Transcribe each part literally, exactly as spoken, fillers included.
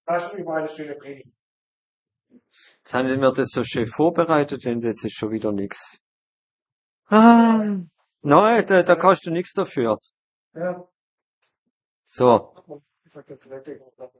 Das ist immer eine schöne Predigt. Jetzt haben wir das so schön vorbereitet und jetzt ist schon wieder nichts. Ah, nein, da, da kannst du nichts dafür. Ja. So, Ich sag das Wetter.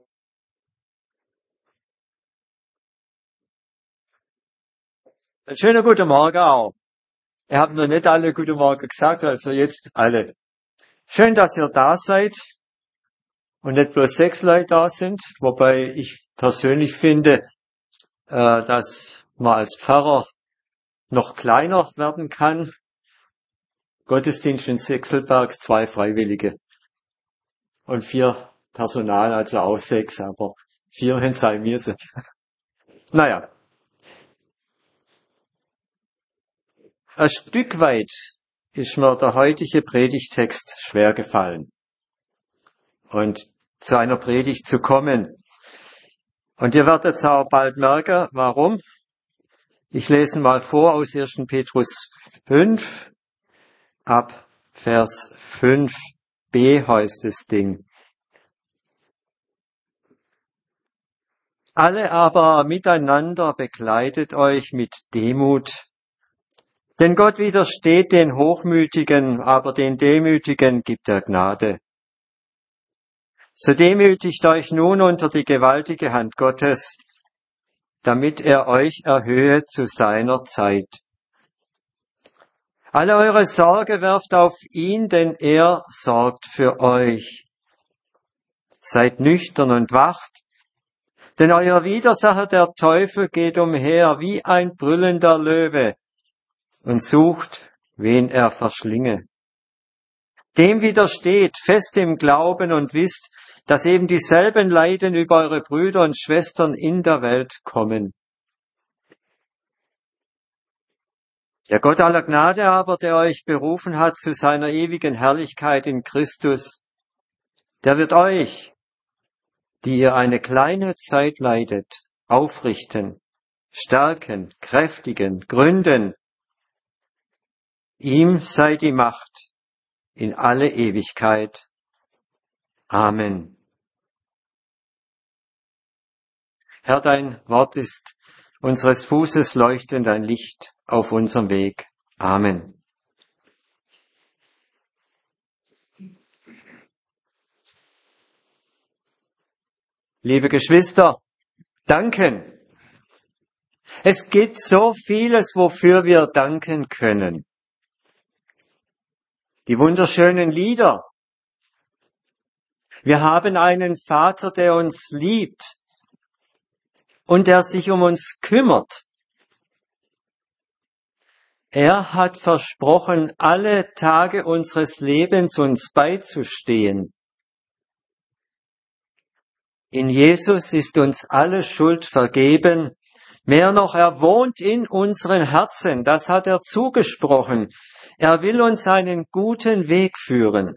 einen schönen guten Morgen auch. Ihr habt noch nicht alle guten Morgen gesagt, also jetzt alle. Schön, dass ihr da seid und nicht bloß sechs Leute da sind, wobei ich persönlich finde, äh, dass man als Pfarrer noch kleiner werden kann. Gottesdienst in Sechselberg, zwei Freiwillige und vier Personal, also auch sechs, aber vier hätten sein müssen. Naja, ein Stück weit ist mir der heutige Predigtext schwer gefallen. Und zu einer Predigt zu kommen. Und ihr werdet jetzt auch bald merken, warum. Ich lese mal vor aus ersten Petrus fünf, ab Vers fünf b heißt das Ding. Alle aber miteinander bekleidet euch mit Demut, denn Gott widersteht den Hochmütigen, aber den Demütigen gibt er Gnade. So demütigt euch nun unter die gewaltige Hand Gottes, damit er euch erhöhe zu seiner Zeit. Alle eure Sorge werft auf ihn, denn er sorgt für euch. Seid nüchtern und wacht, denn euer Widersacher, der Teufel, geht umher wie ein brüllender Löwe und sucht, wen er verschlinge. Dem widersteht fest im Glauben und wisst, dass eben dieselben Leiden über eure Brüder und Schwestern in der Welt kommen. Der Gott aller Gnade aber, der euch berufen hat zu seiner ewigen Herrlichkeit in Christus, der wird euch, die ihr eine kleine Zeit leidet, aufrichten, stärken, kräftigen, gründen. Ihm sei die Macht in alle Ewigkeit. Amen. Herr, dein Wort ist unseres Fußes leuchtend ein Licht auf unserem Weg. Amen. Liebe Geschwister, danken. Es gibt so vieles, wofür wir danken können. Die wunderschönen Lieder. Wir haben einen Vater, der uns liebt und der sich um uns kümmert. Er hat versprochen, alle Tage unseres Lebens uns beizustehen. In Jesus ist uns alle Schuld vergeben. Mehr noch, er wohnt in unseren Herzen. Das hat er zugesprochen. Er will uns einen guten Weg führen.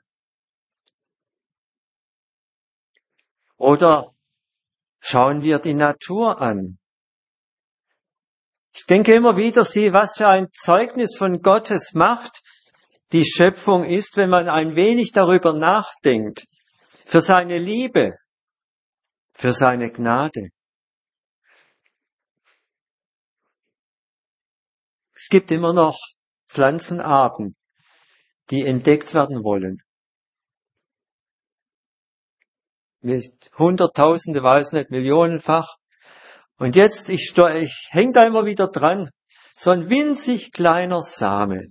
Oder schauen wir die Natur an. Ich denke immer wieder, sieh, was für ein Zeugnis von Gottes Macht die Schöpfung ist, wenn man ein wenig darüber nachdenkt. Für seine Liebe, für seine Gnade. Es gibt immer noch Pflanzenarten, die entdeckt werden wollen. Mit Hunderttausende, weiß nicht, millionenfach. Und jetzt, ich, ich hänge da immer wieder dran, so ein winzig kleiner Same.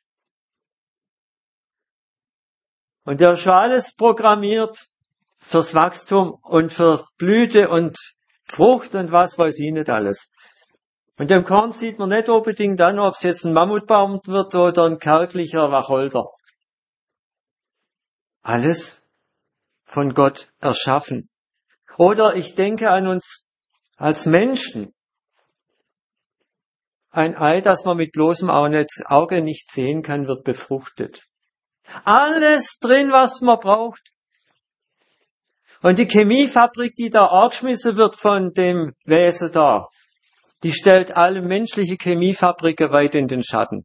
Und der ist schon alles programmiert fürs Wachstum und für Blüte und Frucht und was weiß ich nicht alles. Und dem Korn sieht man nicht unbedingt an, ob es jetzt ein Mammutbaum wird oder ein kärglicher Wacholder. Alles von Gott erschaffen. Oder ich denke an uns als Menschen. Ein Ei, das man mit bloßem Auge nicht sehen kann, wird befruchtet. Alles drin, was man braucht. Und die Chemiefabrik, die da angeschmissen wird von dem Wesen da, die stellt alle menschliche Chemiefabriken weit in den Schatten.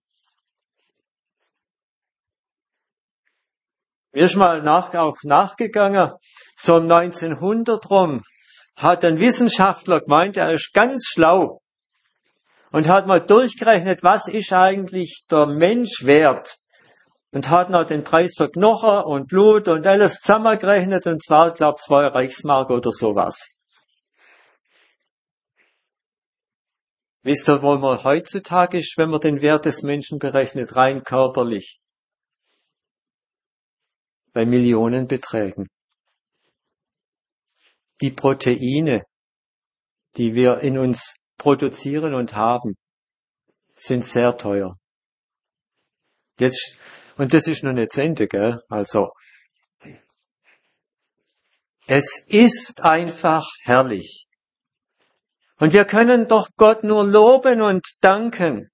Mir ist mal nach, auch nachgegangen, so um neunzehnhundert rum, hat ein Wissenschaftler gemeint, er ist ganz schlau und hat mal durchgerechnet, was ist eigentlich der Mensch wert. Und hat noch den Preis für Knochen und Blut und alles zusammengerechnet, und zwar, ich glaube, zwei Reichsmark oder sowas. Wisst ihr, wo man heutzutage ist, wenn man den Wert des Menschen berechnet, rein körperlich? Bei Millionenbeträgen. Die Proteine, die wir in uns produzieren und haben, sind sehr teuer. Jetzt, und das ist noch nicht das Ende, gell? Also, es ist einfach herrlich. Und wir können doch Gott nur loben und danken.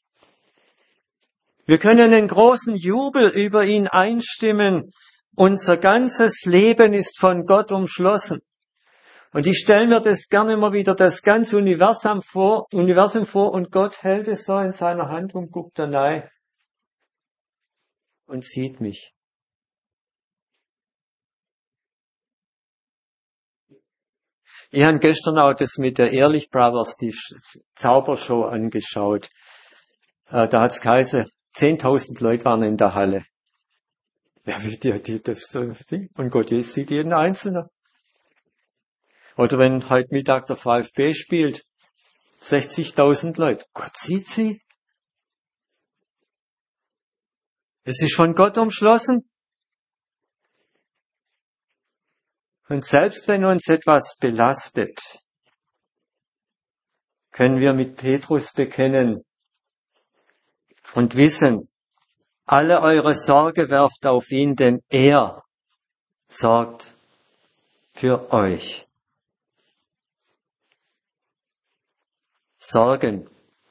Wir können einen großen Jubel über ihn einstimmen. Unser ganzes Leben ist von Gott umschlossen. Und ich stelle mir das gerne immer wieder, das ganze Universum vor, Universum vor, und Gott hält es so in seiner Hand und guckt da rein und sieht mich. Ich habe gestern auch das mit der Ehrlich Brothers, die Zaubershow, angeschaut. Äh, da hat's geheißen, zehntausend Leute waren in der Halle. Wer will dir die, das so Ding? Und Gott sieht jeden Einzelnen. Oder wenn heute Mittag der VfB spielt, sechzigtausend Leute. Gott sieht sie. Es ist von Gott umschlossen. Und selbst wenn uns etwas belastet, können wir mit Petrus bekennen und wissen, alle eure Sorge werft auf ihn, denn er sorgt für euch. Sorgen.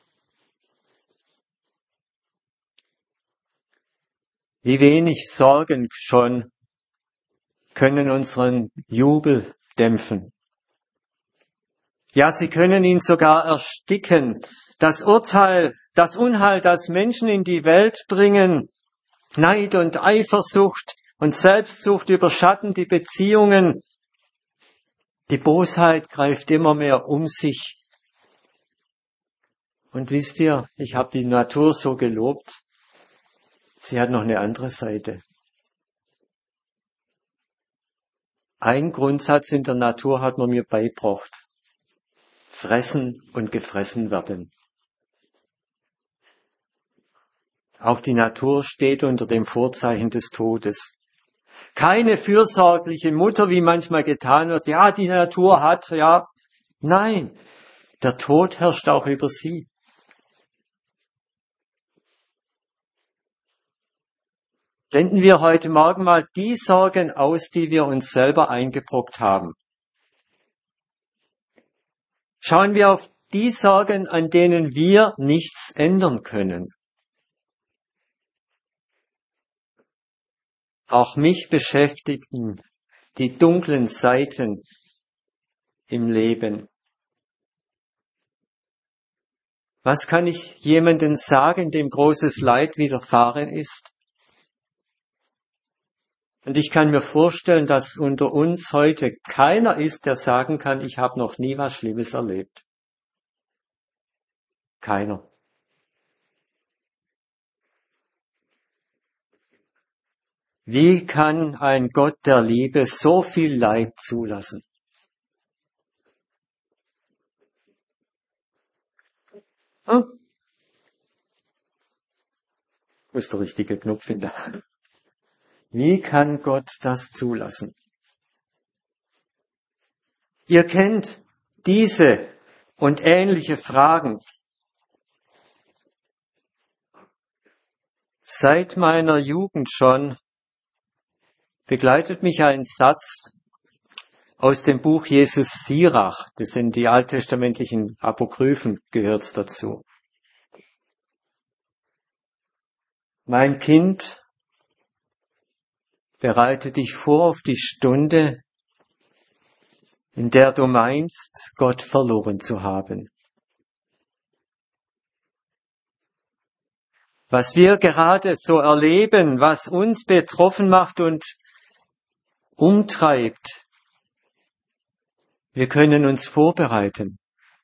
Wie wenig Sorgen schon können unseren Jubel dämpfen. Ja, sie können ihn sogar ersticken. Das Urteil, das Unheil, das Menschen in die Welt bringen, Neid und Eifersucht und Selbstsucht überschatten die Beziehungen. Die Bosheit greift immer mehr um sich. Und wisst ihr, ich habe die Natur so gelobt, sie hat noch eine andere Seite. Ein Grundsatz in der Natur hat man mir beigebracht. Fressen und gefressen werden. Auch die Natur steht unter dem Vorzeichen des Todes. Keine fürsorgliche Mutter, wie manchmal getan wird, ja, die Natur hat, ja. Nein, der Tod herrscht auch über sie. Blenden wir heute Morgen mal die Sorgen aus, die wir uns selber eingebrockt haben. Schauen wir auf die Sorgen, an denen wir nichts ändern können. Auch mich beschäftigten die dunklen Seiten im Leben. Was kann ich jemandem sagen, dem großes Leid widerfahren ist? Und ich kann mir vorstellen, dass unter uns heute keiner ist, der sagen kann, ich habe noch nie was Schlimmes erlebt. Keiner. Wie kann ein Gott der Liebe so viel Leid zulassen? Hm? Wo ist der richtige Knopf finden? Wie kann Gott das zulassen? Ihr kennt diese und ähnliche Fragen. Seit meiner Jugend schon begleitet mich ein Satz aus dem Buch Jesus Sirach. Das sind die alttestamentlichen Apokryphen, gehört's dazu. Mein Kind, bereite dich vor auf die Stunde, in der du meinst, Gott verloren zu haben. Was wir gerade so erleben, was uns betroffen macht und umtreibt, Wir können uns vorbereiten.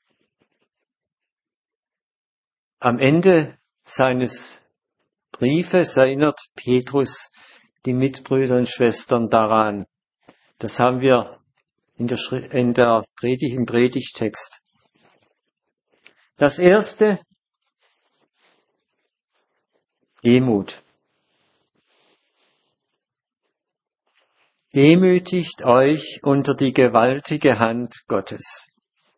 Am Ende seines Briefes erinnert Petrus die Mitbrüder und Schwestern daran. Das haben wir in der, Schri- in der Predigt, im Predigtext. Das erste, Demut. Demütigt euch unter die gewaltige Hand Gottes.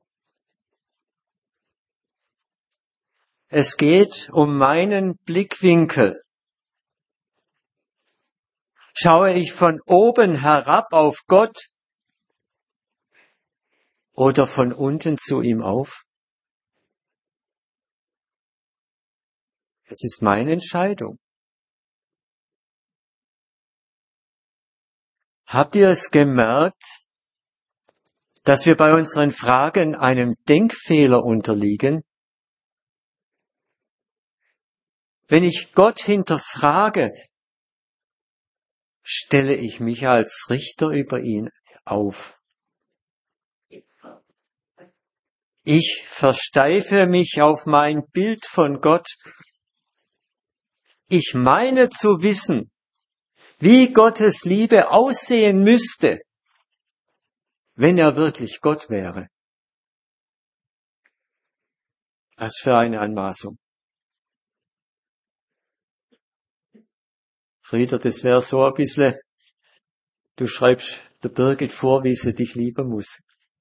Es geht um meinen Blickwinkel. Schaue ich von oben herab auf Gott oder von unten zu ihm auf? Es ist meine Entscheidung. Habt ihr es gemerkt, dass wir bei unseren Fragen einem Denkfehler unterliegen? Wenn ich Gott hinterfrage, stelle ich mich als Richter über ihn auf. Ich versteife mich auf mein Bild von Gott. Ich meine zu wissen, wie Gottes Liebe aussehen müsste, wenn er wirklich Gott wäre. Was für eine Anmaßung. Frieder, das wäre so ein bisschen, du schreibst der Birgit vor, wie sie dich lieben muss.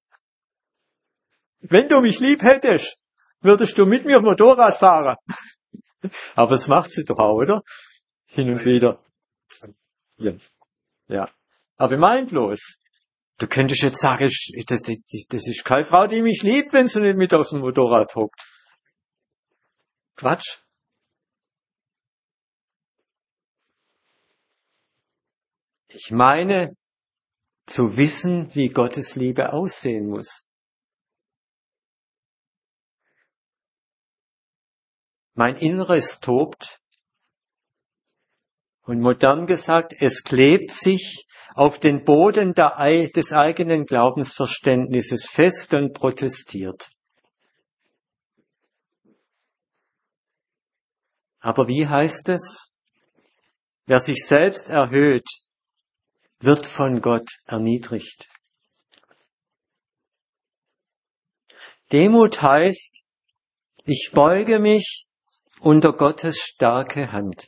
Wenn du mich lieb hättest, würdest du mit mir Motorrad fahren. Aber das macht sie doch auch, oder? Hin und wieder. Ja. Ja. Aber meint bloß, du könntest jetzt sagen, das, das, das ist keine Frau, die mich liebt, wenn sie nicht mit auf dem Motorrad hockt. Quatsch. Ich meine, zu wissen, wie Gottes Liebe aussehen muss. Mein Inneres tobt und modern gesagt, es klebt sich auf den Boden der, des eigenen Glaubensverständnisses fest und protestiert. Aber wie heißt es? Wer sich selbst erhöht, wird von Gott erniedrigt. Demut heißt, ich beuge mich unter Gottes starke Hand.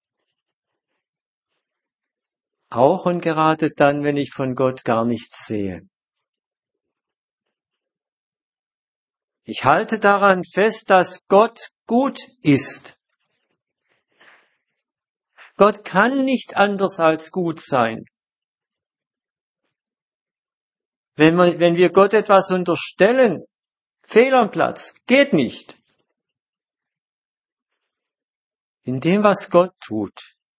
Auch und gerade dann, wenn ich von Gott gar nichts sehe. Ich halte daran fest, dass Gott gut ist. Gott kann nicht anders als gut sein. Wenn wir, wenn wir Gott etwas unterstellen, fehl am Platz, geht nicht. In dem, was Gott tut,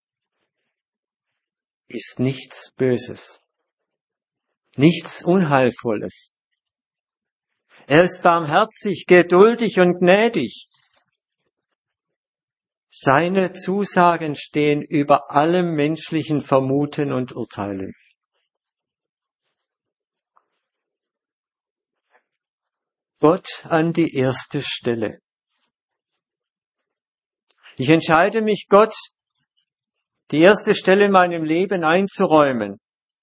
ist nichts Böses, nichts Unheilvolles. Er ist barmherzig, geduldig und gnädig. Seine Zusagen stehen über allem menschlichen Vermuten und Urteilen. Gott an die erste Stelle. Ich entscheide mich, Gott die erste Stelle in meinem Leben einzuräumen.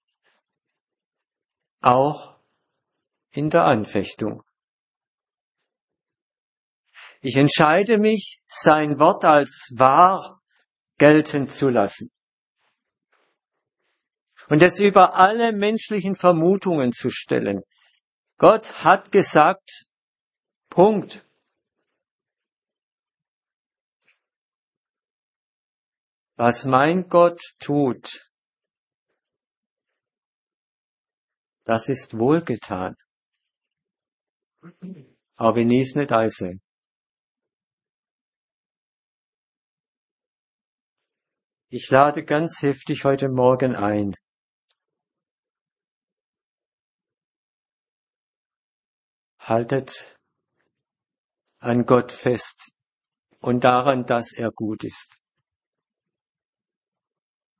Auch in der Anfechtung. Ich entscheide mich, sein Wort als wahr gelten zu lassen. Und es über alle menschlichen Vermutungen zu stellen. Gott hat gesagt, Punkt. Was mein Gott tut, das ist wohlgetan. Aber wenn ich es nicht einsehe. Ich lade ganz heftig heute Morgen ein. Haltet an Gott fest und daran, dass er gut ist.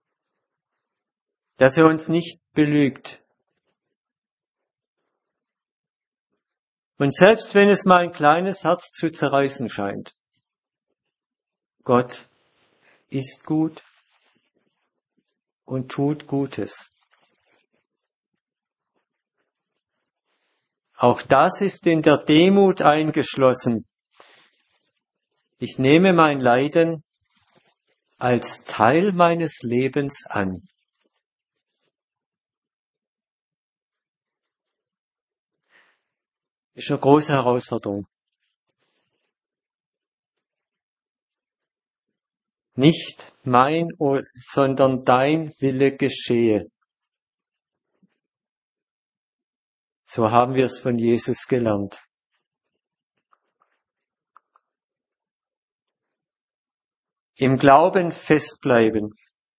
Dass er uns nicht belügt. Und selbst wenn es mein kleines Herz zu zerreißen scheint, Gott ist gut und tut Gutes. Auch das ist in der Demut eingeschlossen. Ich nehme mein Leiden als Teil meines Lebens an. Das ist eine große Herausforderung. Nicht mein, sondern dein Wille geschehe. So haben wir es von Jesus gelernt. Im Glauben festbleiben.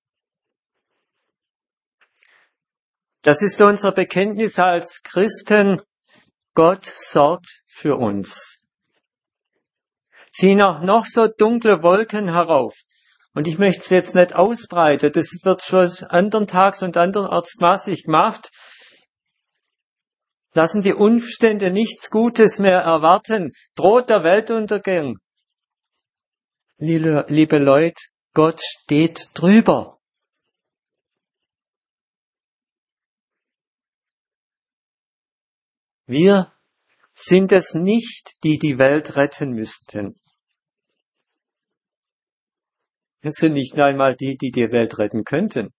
Das ist unser Bekenntnis als Christen. Gott sorgt für uns. Ziehen auch noch so dunkle Wolken herauf. Und ich möchte es jetzt nicht ausbreiten. Das wird schon andern Tags und andernorts massig gemacht. Lassen die Umstände nichts Gutes mehr erwarten. Droht der Weltuntergang. Liebe, liebe Leute, Gott steht drüber. Wir sind es nicht, die die Welt retten müssten. Wir sind nicht einmal die, die die Welt retten könnten.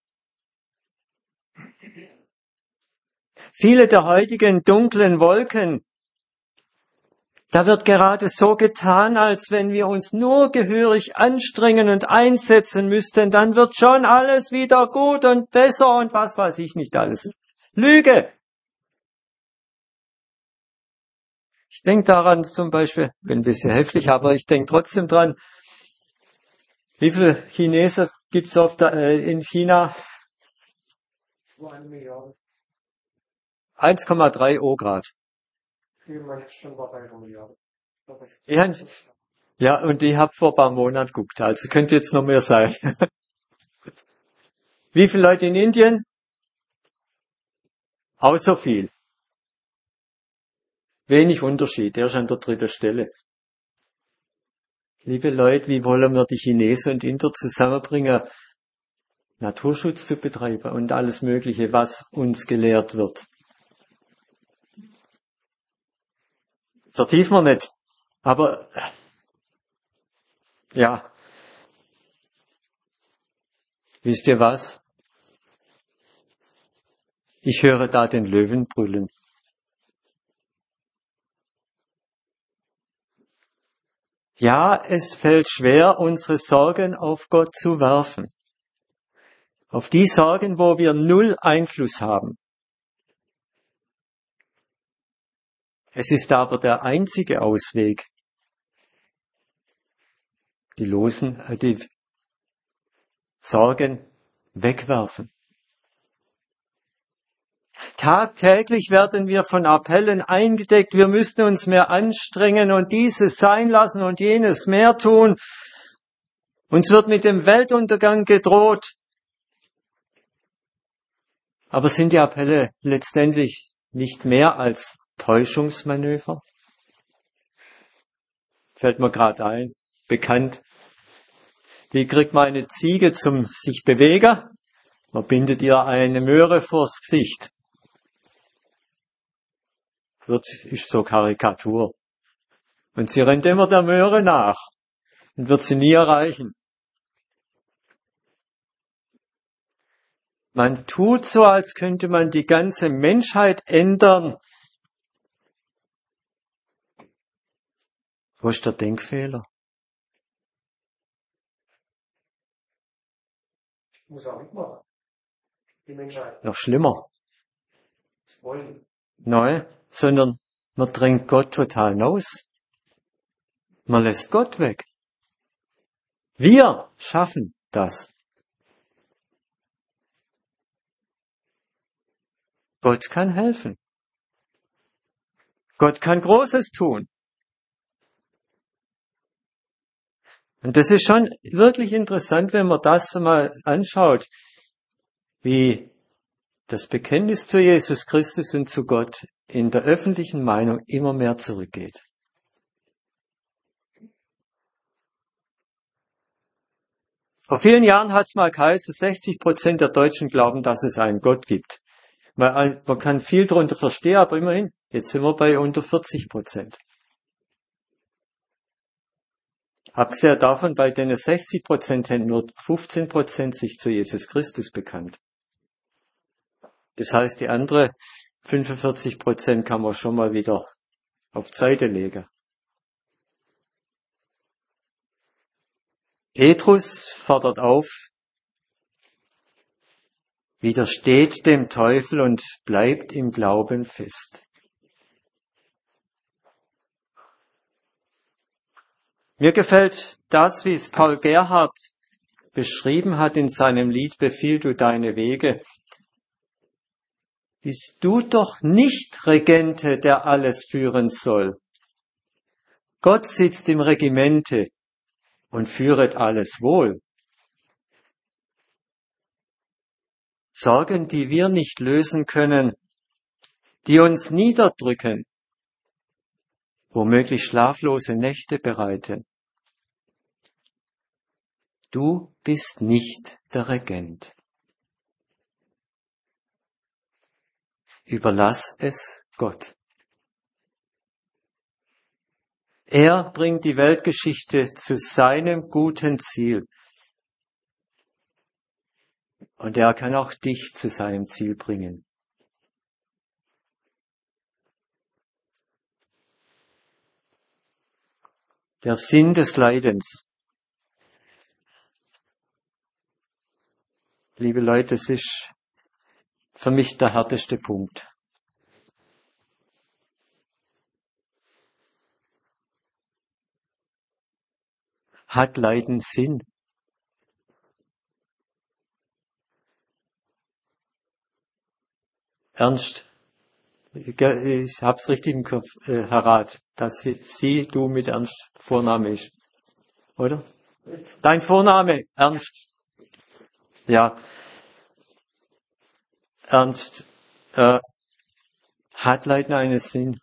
Viele der heutigen dunklen Wolken, da wird gerade so getan, als wenn wir uns nur gehörig anstrengen und einsetzen müssten, dann wird schon alles wieder gut und besser und was weiß ich nicht alles. Lüge! Ich denke daran zum Beispiel, bin ein bisschen heftig, aber ich denke trotzdem dran, wie viele Chinesen gibt es auf der, äh, in China? Über eine Milliarde. eins Komma drei O Grad. Viel mal jetzt schon bei einer Milliarde. Ja, ja, und ich habe vor ein paar Monaten geguckt, also könnte jetzt noch mehr sein. Wie viele Leute in Indien? Auch so viel. Wenig Unterschied, der ist an der dritten Stelle. Liebe Leute, wie wollen wir die Chinesen und Inder zusammenbringen, Naturschutz zu betreiben und alles Mögliche, was uns gelehrt wird? Vertiefen wir nicht. Aber, ja. Wisst ihr was? Ich höre da den Löwen brüllen. Ja, es fällt schwer, unsere Sorgen auf Gott zu werfen. Auf die Sorgen, wo wir null Einfluss haben. Es ist aber der einzige Ausweg. Die Losen, die Sorgen wegwerfen. Tagtäglich werden wir von Appellen eingedeckt, wir müssen uns mehr anstrengen und dieses sein lassen und jenes mehr tun. Uns wird mit dem Weltuntergang gedroht. Aber sind die Appelle letztendlich nicht mehr als Täuschungsmanöver? Fällt mir gerade ein, bekannt. Wie kriegt man eine Ziege zum sich bewegen? Man bindet ihr eine Möhre vors Gesicht. Wird, ist so Karikatur. Und sie rennt immer der Möhre nach und wird sie nie erreichen. Man tut so, als könnte man die ganze Menschheit ändern. Wo ist der Denkfehler? Ich muss auch mitmachen. Die Menschheit. Noch schlimmer. Das wollen. Nein, sondern man drängt Gott total aus. Man lässt Gott weg. Wir schaffen das. Gott kann helfen. Gott kann Großes tun. Und das ist schon wirklich interessant, wenn man das mal anschaut, wie das Bekenntnis zu Jesus Christus und zu Gott in der öffentlichen Meinung immer mehr zurückgeht. Vor vielen Jahren hat es mal geheißen, sechzig Prozent der Deutschen glauben, dass es einen Gott gibt. Man, man kann viel darunter verstehen, aber immerhin, jetzt sind wir bei unter vierzig Prozent. Abgesehen davon, bei den sechzig Prozent haben nur fünfzehn Prozent sich zu Jesus Christus bekannt. Das heißt, die anderen fünfundvierzig Prozent kann man schon mal wieder auf die Seite legen. Petrus fordert auf, widersteht dem Teufel und bleibt im Glauben fest. Mir gefällt das, wie es Paul Gerhardt beschrieben hat in seinem Lied Befiehl du deine Wege. Bist du doch nicht Regente, der alles führen soll. Gott sitzt im Regimente und führet alles wohl. Sorgen, die wir nicht lösen können, die uns niederdrücken, womöglich schlaflose Nächte bereiten. Du bist nicht der Regent. Überlass es Gott. Er bringt die Weltgeschichte zu seinem guten Ziel. Und er kann auch dich zu seinem Ziel bringen. Der Sinn des Leidens. Liebe Leute, das ist für mich der härteste Punkt. Hat Leiden Sinn? Ernst, ich hab's richtig im Kopf, äh, Herr Rat, dass Sie, Sie, du mit Ernst Vorname ist, oder? Dein Vorname, Ernst. Ja, Ernst, äh, hat Leiden einen Sinn?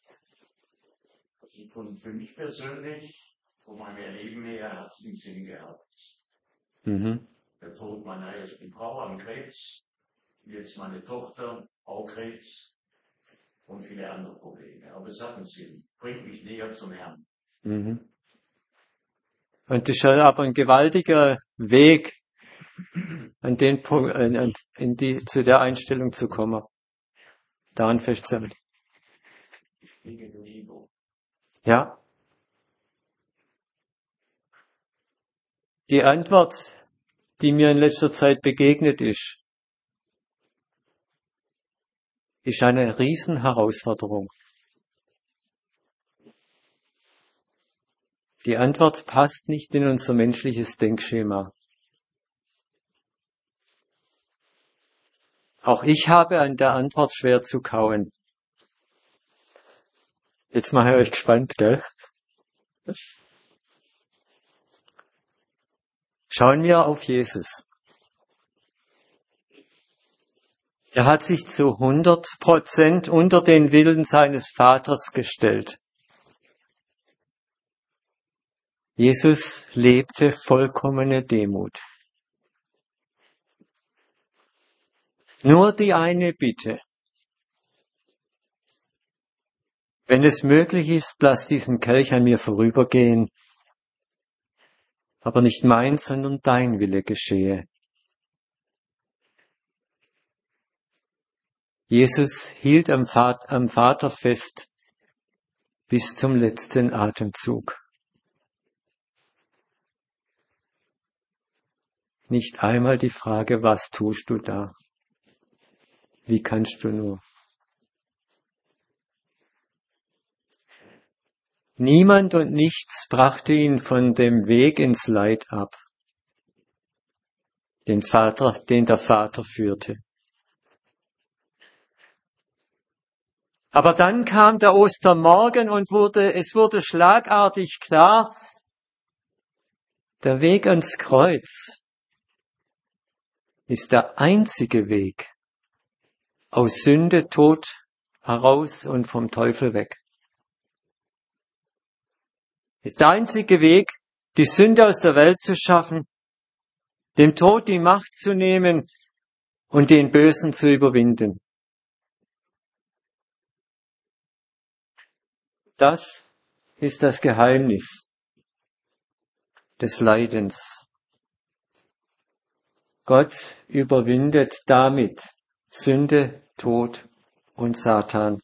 Von, für mich persönlich, von meinem Erleben her, hat es einen Sinn gehabt. Mhm. Der Tod meiner ersten Frau an Krebs, jetzt meine Tochter, auch Krebs und viele andere Probleme. Aber es hat einen Sinn, bringt mich näher zum Herrn. Mhm. Und das ist aber ein gewaltiger Weg, an den Punkt, in, in die, zu der Einstellung zu kommen. Daran festzuhalten. Ja. Die Antwort, die mir in letzter Zeit begegnet ist, ist eine Riesenherausforderung. Die Antwort passt nicht in unser menschliches Denkschema. Auch ich habe an der Antwort schwer zu kauen. Jetzt mache ich euch gespannt, gell? Schauen wir auf Jesus. Er hat sich zu hundert Prozent unter den Willen seines Vaters gestellt. Jesus lebte vollkommene Demut. Nur die eine Bitte. Wenn es möglich ist, lass diesen Kelch an mir vorübergehen, aber nicht mein, sondern dein Wille geschehe. Jesus hielt am Vater fest bis zum letzten Atemzug. Nicht einmal die Frage, was tust du da? Wie kannst du nur? Niemand und nichts brachte ihn von dem Weg ins Leid ab, den Vater, den der Vater führte. Aber dann kam der Ostermorgen und wurde, es wurde schlagartig klar, der Weg ans Kreuz ist der einzige Weg aus Sünde, Tod, heraus und vom Teufel weg. Das ist der einzige Weg, die Sünde aus der Welt zu schaffen, dem Tod die Macht zu nehmen und den Bösen zu überwinden. Das ist das Geheimnis des Leidens. Gott überwindet damit Sünde, Tod und Satan.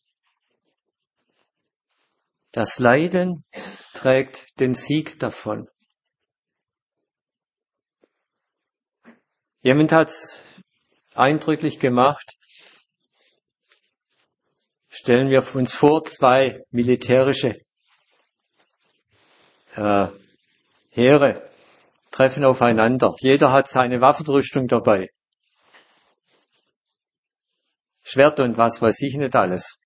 Das Leiden trägt den Sieg davon. Jemand hat es eindrücklich gemacht. Stellen wir uns vor, zwei militärische äh, Heere treffen aufeinander. Jeder hat seine Waffenrüstung dabei. Schwert und was weiß ich nicht alles.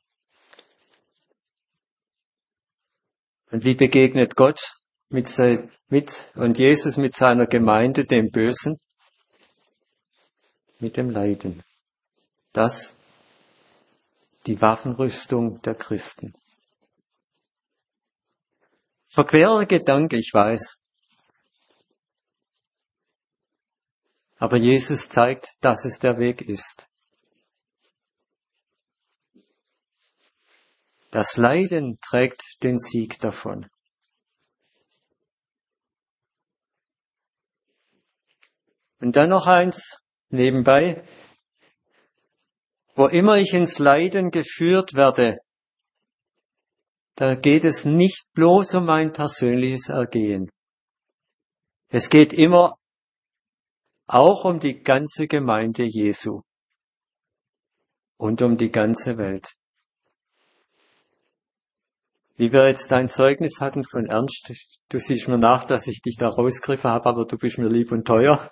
Und wie begegnet Gott mit, sein, mit und Jesus mit seiner Gemeinde dem Bösen? Mit dem Leiden. Das die Waffenrüstung der Christen. Verquerer Gedanke, ich weiß. Aber Jesus zeigt, dass es der Weg ist. Das Leiden trägt den Sieg davon. Und dann noch eins nebenbei. Wo immer ich ins Leiden geführt werde, da geht es nicht bloß um mein persönliches Ergehen. Es geht immer auch um die ganze Gemeinde Jesu und um die ganze Welt. Wie wir jetzt ein Zeugnis hatten von Ernst, du siehst mir nach, dass ich dich da rausgegriffen habe, aber du bist mir lieb und teuer.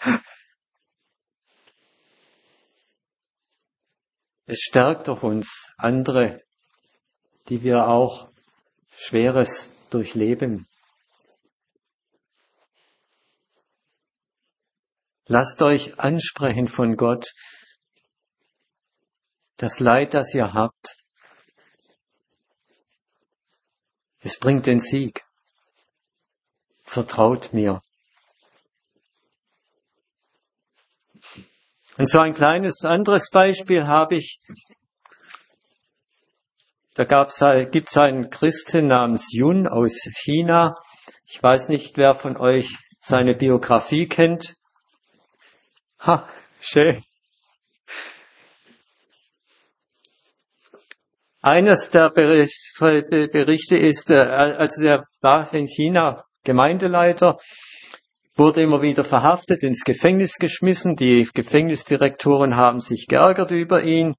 Es stärkt doch uns, andere, die wir auch Schweres durchleben. Lasst euch ansprechen von Gott. Das Leid, das ihr habt, es bringt den Sieg. Vertraut mir. Und so ein kleines anderes Beispiel habe ich. Da gibt es einen Christen namens Yun aus China. Ich weiß nicht, wer von euch seine Biografie kennt. Ha, schön. Eines der Berichte ist, als er war in China Gemeindeleiter, wurde immer wieder verhaftet, ins Gefängnis geschmissen. Die Gefängnisdirektoren haben sich geärgert über ihn.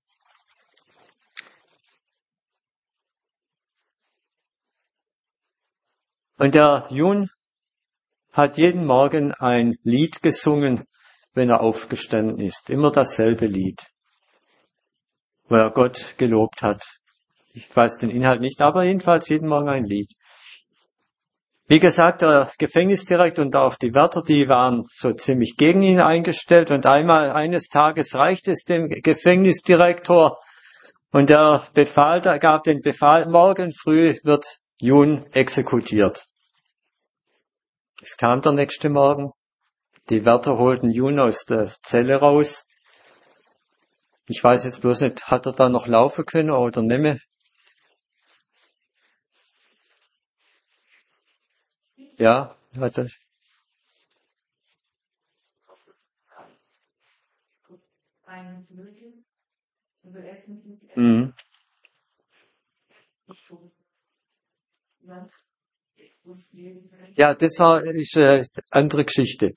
Und der Yun hat jeden Morgen ein Lied gesungen, wenn er aufgestanden ist. Immer dasselbe Lied, wo er Gott gelobt hat. Ich weiß den Inhalt nicht, aber jedenfalls jeden Morgen ein Lied. Wie gesagt, der Gefängnisdirektor und auch die Wärter, die waren so ziemlich gegen ihn eingestellt. Und einmal, eines Tages reichte es dem Gefängnisdirektor und er befahl, er gab den Befehl, morgen früh wird Yun exekutiert. Es kam der nächste Morgen. Die Wärter holten Yun aus der Zelle raus. Ich weiß jetzt bloß nicht, hat er da noch laufen können oder nicht mehr? Ja, hat er. Mhm. Ja, das war ist eine andere Geschichte.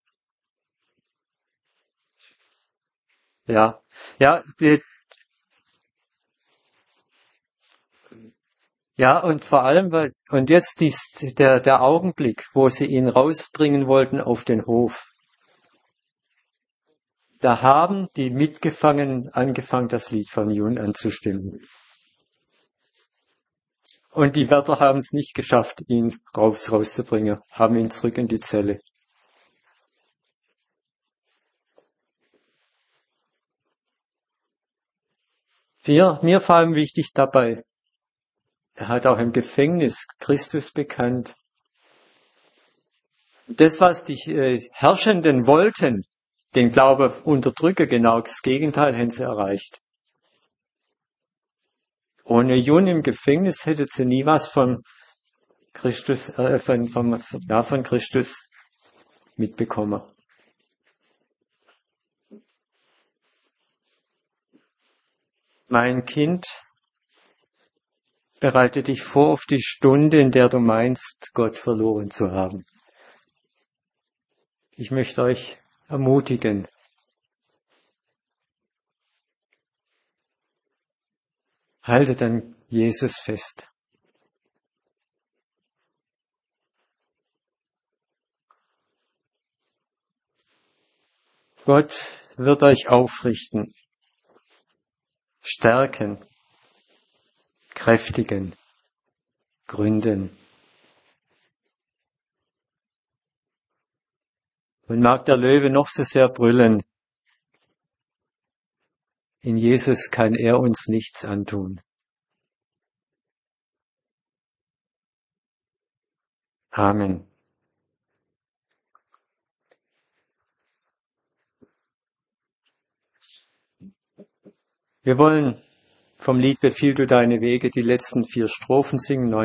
Ja, ja, die, ja und vor allem weil- und jetzt dies, der der Augenblick, wo sie ihn rausbringen wollten auf den Hof. Da haben die Mitgefangenen angefangen, das Lied von Yun anzustimmen. Und die Wärter haben es nicht geschafft, ihn raus, rauszubringen, haben ihn zurück in die Zelle. Vier, mir vor allem wichtig dabei, er hat auch im Gefängnis Christus bekannt. Das, was die äh, Herrschenden wollten, den Glaube unterdrücken, genau das Gegenteil haben sie erreicht. Ohne Jun im Gefängnis hätte sie nie was von Christus, äh, von, von, ja, von Christus mitbekommen. Mein Kind, bereite dich vor auf die Stunde, in der du meinst, Gott verloren zu haben. Ich möchte euch ermutigen. Haltet an Jesus fest. Gott wird euch aufrichten, stärken, kräftigen, gründen. Und mag der Löwe noch so sehr brüllen, in Jesus kann er uns nichts antun. Amen. Wir wollen vom Lied Befiehl du deine Wege die letzten vier Strophen singen.